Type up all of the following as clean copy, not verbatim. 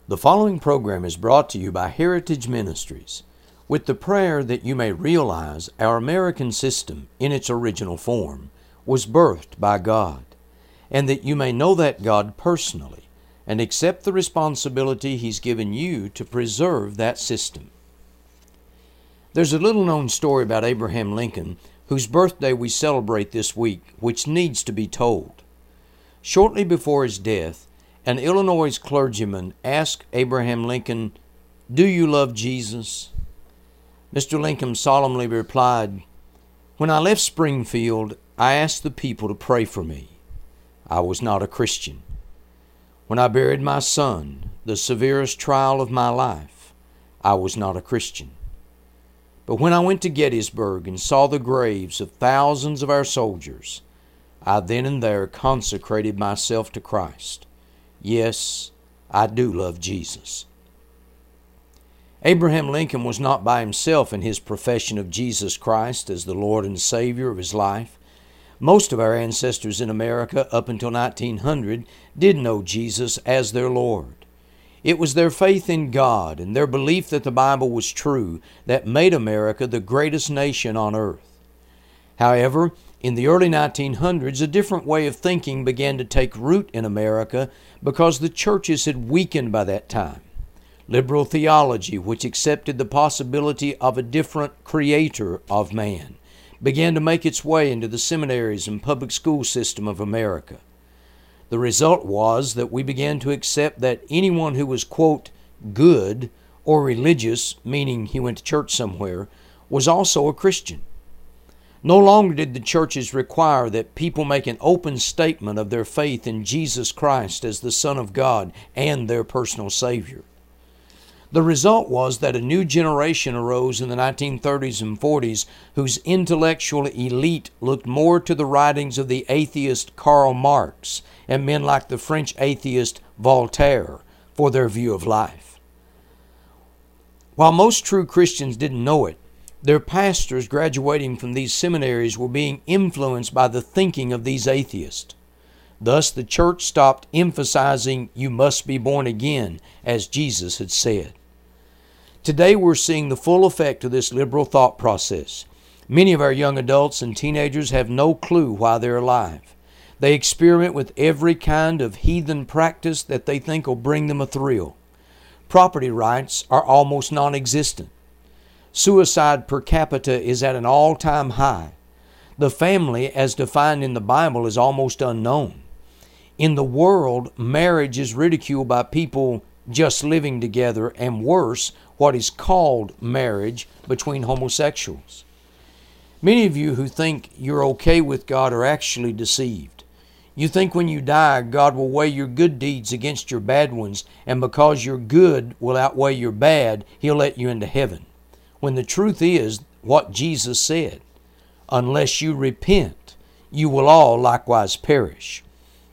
The following program is brought to you by Heritage Ministries, with the prayer that you may realize our American system in its original form was birthed by God, and that you may know that God personally and accept the responsibility He's given you to preserve that system. There's a little-known story about Abraham Lincoln, whose birthday we celebrate this week, which needs to be told. Shortly before his death, an Illinois clergyman asked Abraham Lincoln, "Do you love Jesus?" Mr. Lincoln solemnly replied, "When I left Springfield, I asked the people to pray for me. I was not a Christian. When I buried my son, the severest trial of my life, I was not a Christian. But when I went to Gettysburg and saw the graves of thousands of our soldiers, I then and there consecrated myself to Christ. Yes, I do love Jesus." Abraham Lincoln was not by himself in his profession of Jesus Christ as the Lord and Savior of his life. Most of our ancestors in America up until 1900 did know Jesus as their Lord. It was their faith in God and their belief that the Bible was true that made America the greatest nation on earth. However, in the early 1900s, a different way of thinking began to take root in America because the churches had weakened by that time. Liberal theology, which accepted the possibility of a different creator of man, began to make its way into the seminaries and public school system of America. The result was that we began to accept that anyone who was, quote, good or religious, meaning he went to church somewhere, was also a Christian. No longer did the churches require that people make an open statement of their faith in Jesus Christ as the Son of God and their personal Savior. The result was that a new generation arose in the 1930s and 40s whose intellectual elite looked more to the writings of the atheist Karl Marx and men like the French atheist Voltaire for their view of life. While most true Christians didn't know it, their pastors graduating from these seminaries were being influenced by the thinking of these atheists. Thus, the church stopped emphasizing "you must be born again," as Jesus had said. Today, we're seeing the full effect of this liberal thought process. Many of our young adults and teenagers have no clue why they're alive. They experiment with every kind of heathen practice that they think will bring them a thrill. Property rights are almost non-existent. Suicide per capita is at an all-time high. The family, as defined in the Bible, is almost unknown. In the world, marriage is ridiculed by people just living together, and worse, what is called marriage between homosexuals. Many of you who think you're okay with God are actually deceived. You think when you die, God will weigh your good deeds against your bad ones, and because your good will outweigh your bad, He'll let you into heaven. When the truth is what Jesus said, "Unless you repent, you will all likewise perish."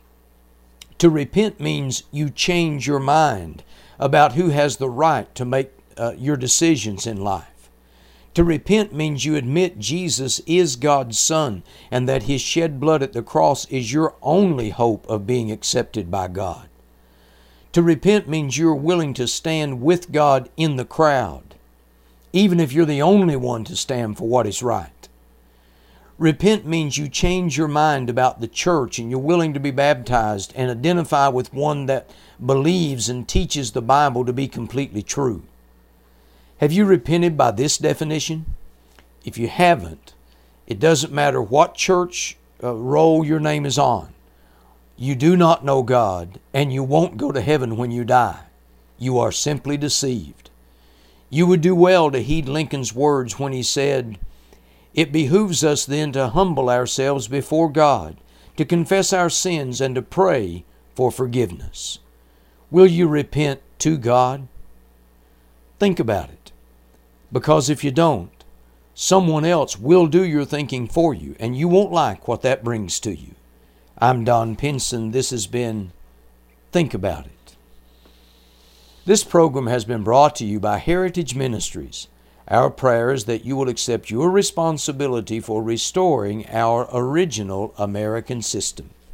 To repent means you change your mind about who has the right to make your decisions in life. To repent means you admit Jesus is God's Son and that His shed blood at the cross is your only hope of being accepted by God. To repent means you're willing to stand with God in the crowd, even if you're the only one to stand for what is right. Repent means you change your mind about the church and you're willing to be baptized and identify with one that believes and teaches the Bible to be completely true. Have you repented by this definition? If you haven't, it doesn't matter what church roll your name is on. You do not know God, and you won't go to heaven when you die. You are simply deceived. You would do well to heed Lincoln's words when he said, "It behooves us then to humble ourselves before God, to confess our sins, and to pray for forgiveness." Will you repent to God? Think about it. Because if you don't, someone else will do your thinking for you, and you won't like what that brings to you. I'm Don Pinson. This has been Think About It. This program has been brought to you by Heritage Ministries. Our prayer is that you will accept your responsibility for restoring our original American system.